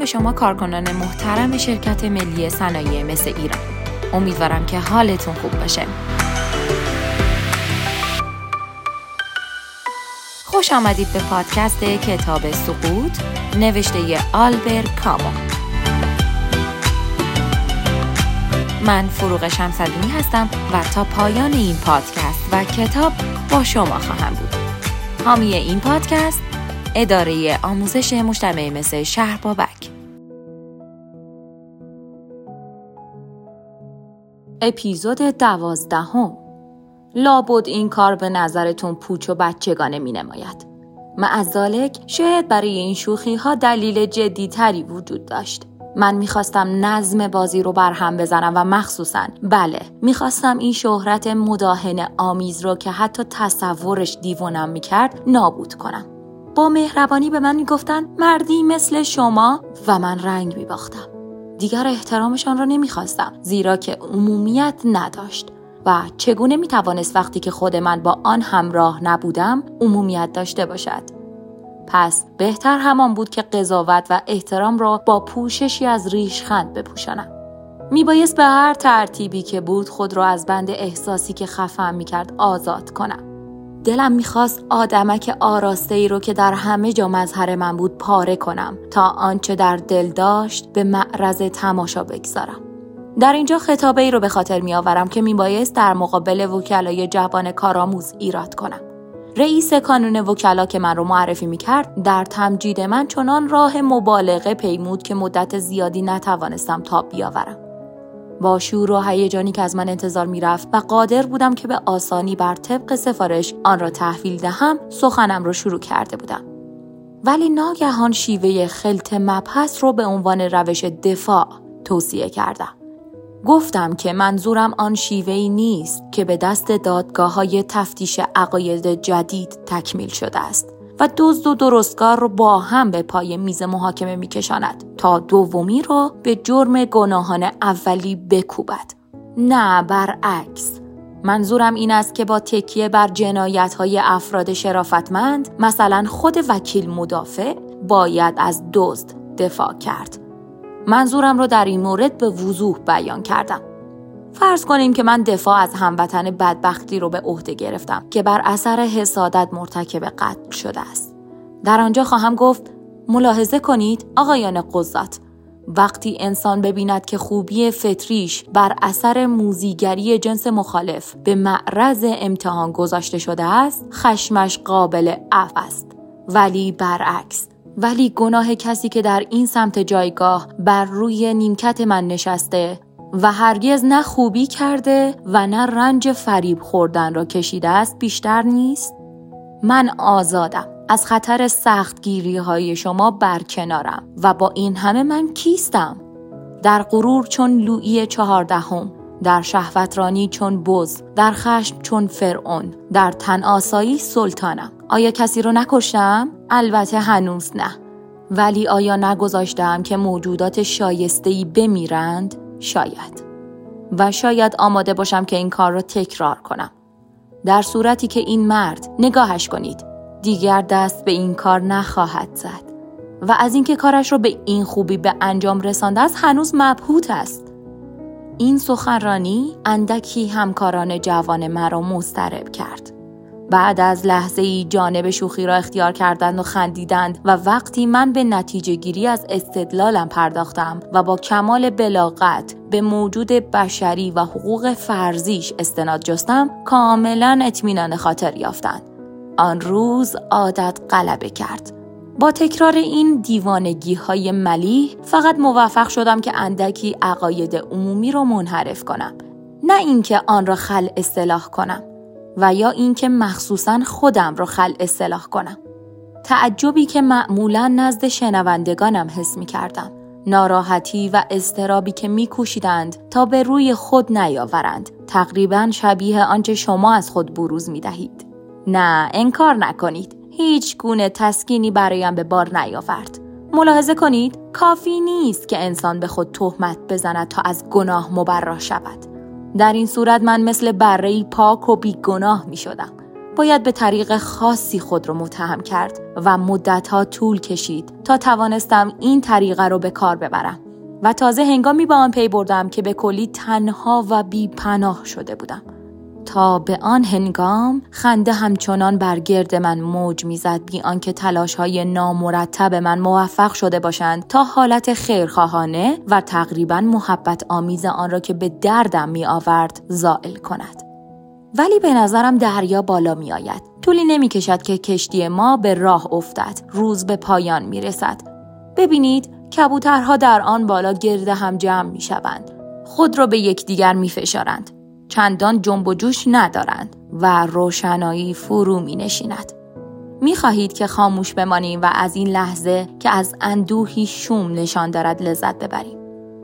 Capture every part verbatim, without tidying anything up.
به شما کارکنان محترم شرکت ملی صنایع مس ایران. امیدوارم که حالتون خوب باشه. خوش آمدید به پادکست کتاب سقوط نوشته آلبر کامو. من فروغ شمس‌الدینی هستم و تا پایان این پادکست و کتاب با شما خواهم بود. حامی این پادکست اداره آموزش مجتمع مس شهر بابک. اپیزود دوازدهم. لابد این کار به نظرتون پوچ و بچگانه می نماید. معذالک شاید برای این شوخی ها دلیل جدی تری وجود داشت. من میخواستم نظم بازی رو برهم بزنم و مخصوصاً بله میخواستم این شهرت مداهن آمیز رو که حتی تصورش دیوونم میکرد نابود کنم. با مهربانی به من میگفتن مردی مثل شما و من رنگ میباختم. دیگر احترامشان رو نمیخواستم زیرا که عمومیت نداشت و چگونه میتوانست وقتی که خود من با آن همراه نبودم عمومیت داشته باشد؟ پس بهتر همان بود که قضاوت و احترام را با پوششی از ریشخند بپوشانم. میبایست به هر ترتیبی که بود خود را از بند احساسی که خفم میکرد آزاد کنم. دلم میخواست آدمک آراسته‌ای رو که در همه جا مظهر من بود پاره کنم تا آنچه در دل داشت به معرض تماشا بگذارم. در اینجا خطابه‌ای رو به خاطر میآورم که میبایست در مقابل وکلای جوان کارآموز ایراد کنم. رئیس کانون وکلا که من رو معرفی میکرد در تمجید من چنان راه مبالغه پیمود که مدت زیادی نتوانستم تاب بیاورم. با شور و هیجانی که از من انتظار میرفت و قادر بودم که به آسانی بر طبق سفارش آن را تحویل دهم سخنم را شروع کرده بودم. ولی ناگهان شیوه خلط مبحث رو به عنوان روش دفاع توصیه کردم. گفتم که منظورم آن شیوهی نیست که به دست دادگاه‌های تفتیش عقاید جدید تکمیل شده است و دزد و درستکار رو با هم به پای میز محاکمه میکشاند تا دومی رو به جرم گناهان اولی بکوبد. نه، برعکس. منظورم این است که با تکیه بر جنایت‌های افراد شرافتمند، مثلا خود وکیل مدافع، باید از دزد دفاع کرد. منظورم رو در این مورد به وضوح بیان کردم. فرض کنیم که من دفاع از هموطن بدبختی رو به عهده گرفتم که بر اثر حسادت مرتکب قتل شده است. در آنجا خواهم گفت ملاحظه کنید آقایان قضات، وقتی انسان ببیند که خوبی فطریش بر اثر موذیگری جنس مخالف به معرض امتحان گذاشته شده است، خشمش قابل عفو است. ولی برعکس، ولی گناه کسی که در این سمت جایگاه بر روی نیمکت من نشسته و هرگز نه خوبی کرده و نه رنج فریب خوردن را کشیده است بیشتر نیست؟ من آزادم. از خطر سختگیری های شما برکنارم و با این همه من کیستم؟ در غرور چون لویی چهاردهم، در شهوترانی چون بز، در خشم چون فرعون، در تن آسایی سلطانم. آیا کسی رو نکشتم؟ البته هنوز نه. ولی آیا نگذاشتم که موجودات شایسته‌ای بمیرند؟ شاید. و شاید آماده باشم که این کار رو تکرار کنم. در صورتی که این مرد، نگاهش کنید، دیگر دست به این کار نخواهد زد و از اینکه کارش رو به این خوبی به انجام رسانده است هنوز مبهوت است. این سخنرانی اندکی همکاران جوان مرا مضطرب کرد. بعد از لحظه‌ای جانب شوخی را اختیار کردند و خندیدند و وقتی من به نتیجه گیری از استدلالم پرداختم و با کمال بلاغت به موجود بشری و حقوق فرضیش استناد جستم، کاملا اطمینان خاطر یافتند. آن روز عادت غلبه کرد. با تکرار این دیوانگی‌های ملیح فقط موفق شدم که اندکی عقاید عمومی رو منحرف کنم، نه اینکه آن را خلع اصلاح کنم و یا اینکه مخصوصاً خودم را خلع اصلاح کنم. تعجبی که معمولاً نزد شنوندگانم حس می‌کردم، ناراحتی و اضطرابی که می‌کوشیدند تا به روی خود نیاورند، تقریباً شبیه آنچه شما از خود بروز می‌دهید. نه، انکار نکنید. هیچ گونه تسکینی برایم به بار نیاورد. ملاحظه کنید، کافی نیست که انسان به خود تهمت بزند تا از گناه مبرا شود. در این صورت من مثل بره‌ای پاک و بیگناه می شدم. باید به طریق خاصی خود رو متهم کرد و مدتها طول کشید تا توانستم این طریقه رو به کار ببرم و تازه هنگامی به آن پی بردم که به کلی تنها و بی پناه شده بودم. تا به آن هنگام خنده همچنان بر گرد من موج میزد بی آنکه تلاش‌های نامرتب من موفق شده باشند تا حالت خیرخواهانه و تقریباً محبت آمیز آن را که به دردم می آورد زائل کند. ولی به نظرم دریا بالا می آید. طولی نمی کشد که کشتی ما به راه افتد. روز به پایان می رسد. ببینید کبوترها در آن بالا گرد هم جمع می شوند. خود را به یکدیگر می فشارند. چندان جنب و جوش ندارند و روشنایی فرو می نشیند. می خواهید که خاموش بمانیم و از این لحظه که از اندوهی شوم نشان دارد لذت ببریم؟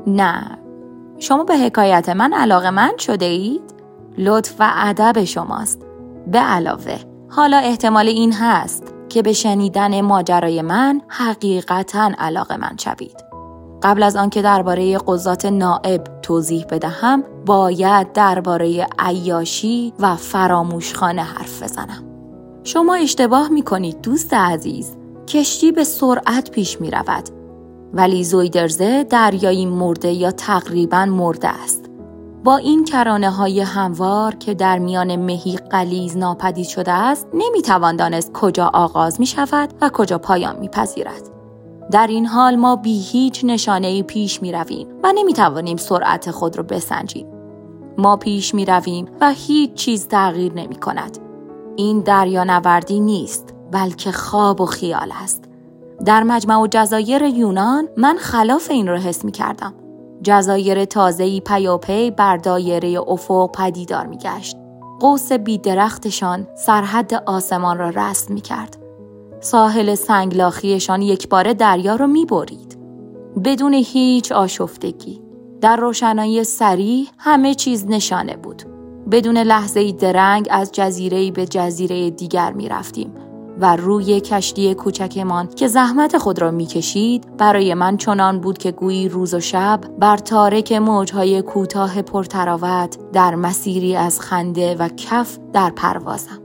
نه. شما به حکایت من علاقه‌مند شده اید؟ لطف و ادب شماست. به علاوه حالا احتمال این هست که به شنیدن ماجرای من حقیقتاً علاقه‌مند شوید. قبل از آنکه درباره قضات نائب توضیح بدهم، باید درباره عیاشی و فراموشخانه حرف بزنم. شما اشتباه می‌کنید دوست عزیز. کشتی به سرعت پیش می‌رود، ولی زویدرزه دریایی مرده یا تقریباً مرده است. با این کرانه‌های هموار که در میان مهی غلیظ ناپدید شده است، نمی‌توان دانست کجا آغاز می‌شود و کجا پایان می‌پذیرد. در این حال ما بی هیچ نشانه‌ای پیش می‌رویم و نمی‌توانیم سرعت خود را بسنجیم. ما پیش می‌رویم و هیچ چیز تغییر نمی‌کند. این دریانوردی نیست، بلکه خواب و خیال است. در مجمع الجزایر یونان من خلاف این را حس می‌کردم. جزایر تازه‌ای پیاپی بر دایره افق پدیدار می‌گشت. قوس بی‌درختشان سرحد آسمان را رسم می‌کرد. ساحل سنگلاخیشان یکباره دریا را می‌برید. بدون هیچ آشفتگی. در روشنایی صریح همه چیز نشانه بود. بدون لحظه‌ای درنگ از جزیره‌ای به جزیره دیگر می‌رفتیم و روی کشتی کوچکمان که زحمت خود را می‌کشید برای من چنان بود که گویی روز و شب بر تارک موج‌های کوتاه پرتراوت در مسیری از خنده و کف در پروازم.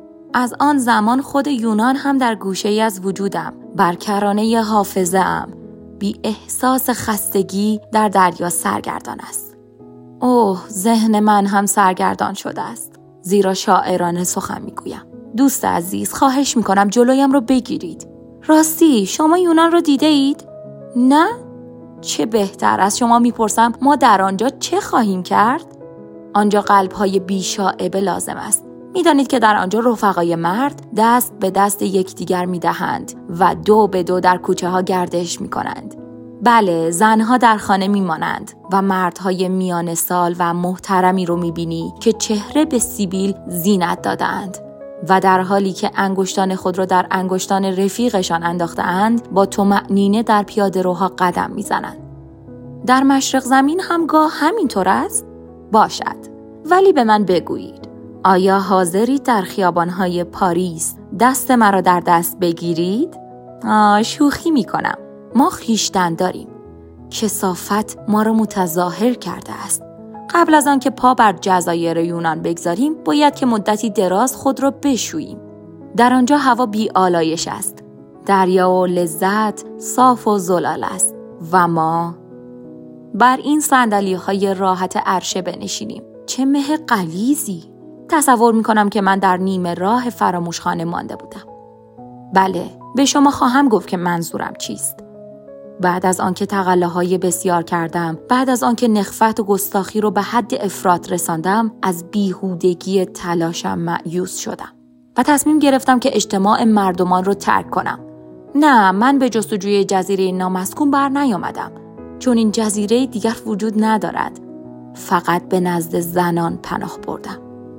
از آن زمان خود یونان هم در گوشه‌ای از وجودم، بر کرانه حافظه‌ام، بی احساس خستگی در دریا سرگردان است. اوه، ذهن من هم سرگردان شده است، زیرا شاعرانه سخن میگویم. دوست عزیز، خواهش میکنم جلویم رو بگیرید. راستی شما یونان رو دیده اید؟ نه؟ چه بهتر. از شما میپرسم ما در آنجا چه خواهیم کرد؟ آنجا قلب‌های بی‌شائبه لازم است. میدانید که در آنجا رفقای مرد دست به دست یکدیگر میدهند و دو به دو در کوچه ها گردش میکنند. بله، زنها در خانه میمانند و مردهای میان سال و محترمی رو میبینی که چهره به سیبیل زینت دادند و در حالی که انگشتان خود را در انگشتان رفیقشان انداخته‌اند با طمأنینه در پیاده‌روها قدم میزنند. در مشرق زمین هم گاه همینطور است؟ باشد. ولی به من بگویید، آیا حاضرید در خیابان‌های پاریس دست مرا در دست بگیرید؟ آه، شوخی میکنم. ما خویشتن داریم. کثافت ما را متظاهر کرده است. قبل از آن که پا بر جزایر یونان بگذاریم، باید که مدتی دراز خود را بشوییم. در آنجا هوا بی آلایش است. دریا و لذت صاف و زلال است. و ما بر این صندلی‌های راحت عرشه بنشینیم. چه مه غلیظی! تصور می‌کنم که من در نیمه راه فراموشخانه مانده بودم. بله، به شما خواهم گفت که منظورم چیست. بعد از آنکه تقله‌های بسیار کردم، بعد از آنکه نخوت و گستاخی رو به حد افراط رساندم، از بیهودگی تلاشم مایوس شدم و تصمیم گرفتم که اجتماع مردمان رو ترک کنم. نه، من به جستجوی جزیره نامسکون بر نیامدم، چون این جزیره دیگر وجود ندارد. فقط به نزد زنان پناه بردم.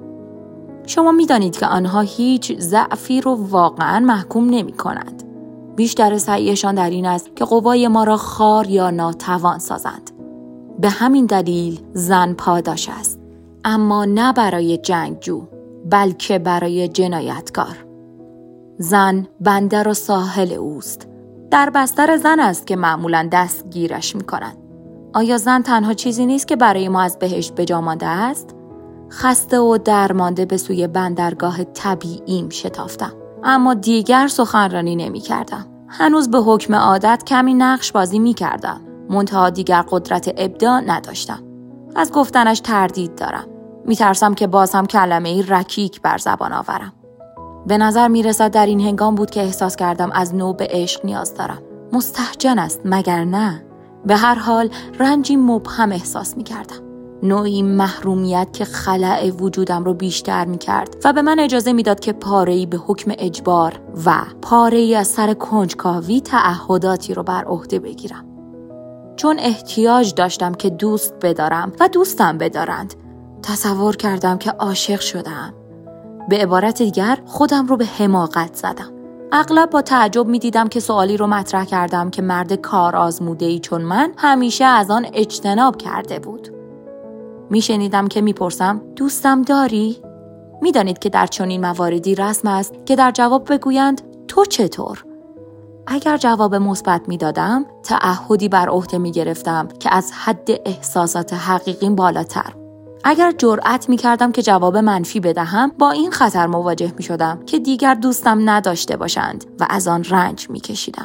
شما می‌دانید که آنها هیچ ضعفی رو واقعاً محکوم نمی‌کنند. بیشتر سعیشان در این است که قوای ما را خار یا ناتوان سازند. به همین دلیل زن پاداش است، اما نه برای جنگجو، بلکه برای جنایتکار. زن بندر و ساحل اوست. در بستر زن است که معمولاً دستگیرش می‌کنند. آیا زن تنها چیزی نیست که برای ما از بهشت به جا مانده است؟ خسته و درمانده به سوی بندرگاه طبیعیم شتافتم. اما دیگر سخنرانی نمی کردم. هنوز به حکم عادت کمی نقش بازی می کردم. منتها دیگر قدرت ابداع نداشتم. از گفتنش تردید دارم. می ترسم که باز هم کلمه‌ای رکیک بر زبان آورم. به نظر می رسد در این هنگام بود که احساس کردم از نو به عشق نیاز دارم. مستهجن است مگر نه؟ به هر حال رنجی مبهم احساس می کردم. نوعی محرومیت که خلأ وجودم رو بیشتر می کرد و به من اجازه می داد که پاره‌ای به حکم اجبار و پاره‌ای از سر کنجکاوی تعهداتی رو بر عهده بگیرم. چون احتیاج داشتم که دوست بدارم و دوستم بدارند، تصور کردم که عاشق شدم. به عبارت دیگر خودم رو به حماقت زدم. اغلب با تعجب می دیدم که سوالی رو مطرح کردم که مرد کار آزموده‌ای چون من همیشه از آن اجتناب کرده بود. می شنیدم که می پرسم دوستم داری؟ می دانید که در چنین مواردی رسم است که در جواب بگویند تو چطور؟ اگر جواب مثبت می دادم تعهدی بر عهده می گرفتم که از حد احساسات حقیقیم بالاتر. اگر جرأت می کردم که جواب منفی بدهم با این خطر مواجه می شدم که دیگر دوستم نداشته باشند و از آن رنج می کشیدم.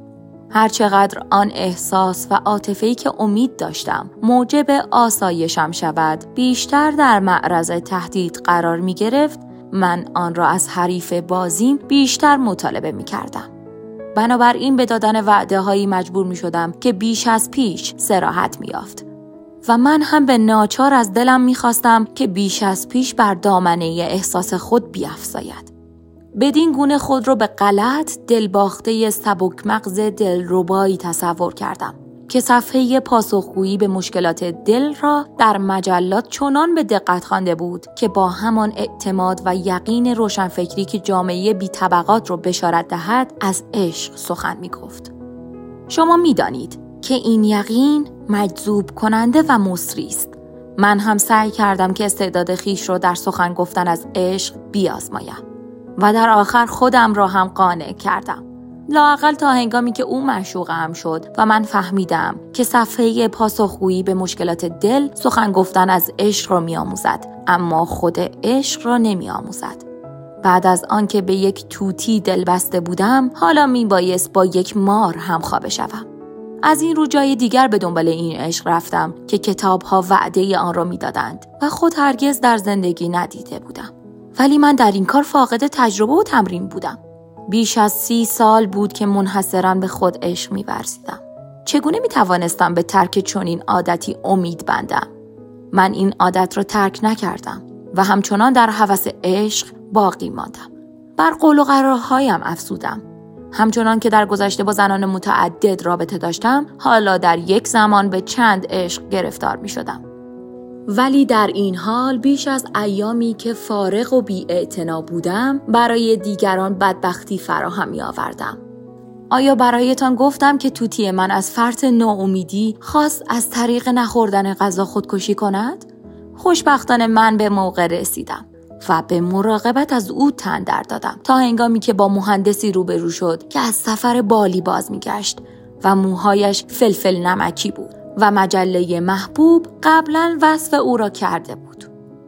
هرچقدر آن احساس و عاطفه‌ای که امید داشتم موجب آسایشم شود بیشتر در معرض تهدید قرار می گرفت، من آن را از حریف بازیم بیشتر مطالبه می کردم. بنابراین به دادن وعده هایی مجبور می شدم که بیش از پیش صراحت می یافت. و من هم به ناچار از دلم می خواستم که بیش از پیش بر دامنه احساس خود بیفزاید. بدین گونه خود رو به غلط دلباخته سبک مغز دلربایی تصور کردم که صفحه پاسخگویی به مشکلات دل را در مجلات چنان به دقت خوانده بود که با همان اعتماد و یقین روشنفکری که جامعه بی طبقات رو بشارت دهد از عشق سخن می گفت. شما می دانید که این یقین مجذوب کننده و مصری است. من هم سعی کردم که استعداد خیش رو در سخن گفتن از عشق بیازمایم و در آخر خودم را هم قانع کردم. لااقل تا هنگامی که او معشوقم شد و من فهمیدم که صفحه پاسخگویی به مشکلات دل سخن گفتن از عشق را می آموزد، اما خود عشق را نمی آموزد. بعد از آن که به یک توتی دل بسته بودم، حالا می بایست با یک مار همخوابه شوم. از این رو جای دیگر به دنبال این عشق رفتم که کتاب‌ها وعده آن را می‌دادند و خود هرگز در زندگی ندیده بودم. ولی من در این کار فاقد تجربه و تمرین بودم. بیش از سی سال بود که منحصراً به خود عشق می‌ورزیدم. چگونه می‌توانستم به ترک چنین عادتی امید بندم؟ من این عادت را ترک نکردم و همچنان در هوس عشق باقی ماندم. بر قول و قرارهایم افزودم. همچنان که در گذشته با زنان متعدد رابطه داشتم، حالا در یک زمان به چند عشق گرفتار می شدم. ولی در این حال بیش از ایامی که فارغ و بی‌اعتنا بودم، برای دیگران بدبختی فراهم می آوردم. آیا برایتان گفتم که توتی من از فرط ناامیدی خواست از طریق نخوردن غذا خودکشی کند؟ خوشبختانه من به موقع رسیدم و به مراقبت از او تن در دادم تا هنگامی که با مهندسی روبرو شد که از سفر بالی باز میگشت و موهایش فلفل نمکی بود و مجله محبوب قبلا وصف او را کرده بود.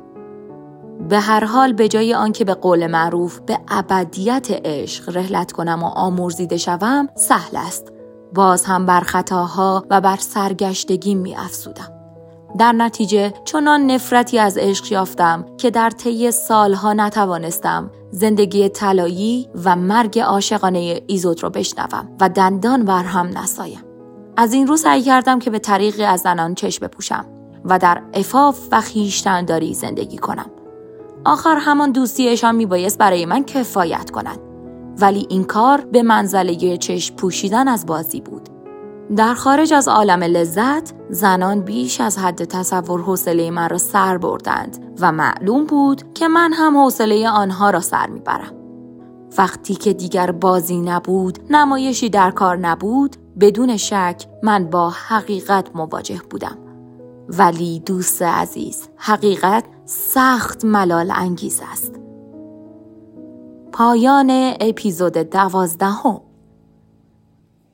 به هر حال به جای آنکه به قول معروف به ابدیت عشق رحلت کنم و آمرزیده شوم، سهل است. باز هم بر خطاها و بر سرگشتگی می افزودم. در نتیجه چنان نفرتی از عشق یافتم که در طی سالها نتوانستم زندگی طلایی و مرگ عاشقانه ایزود را بشنوم و دندان بر هم نسایم. از این رو سعی کردم که به طریقی از زنان چشم بپوشم و در عفاف و خویشتن‌داری زندگی کنم. آخر همان دوستیشان میبایست برای من کفایت کند، ولی این کار به منزله چشم پوشیدن از بازی بود. در خارج از عالم لذت، زنان بیش از حد تصور حوصله من را سر بردند و معلوم بود که من هم حوصله آنها را سر میبرم. وقتی که دیگر بازی نبود، نمایشی در کار نبود، بدون شک من با حقیقت مواجه بودم. ولی دوست عزیز، حقیقت سخت ملال انگیز است. پایان اپیزود دوازدهم.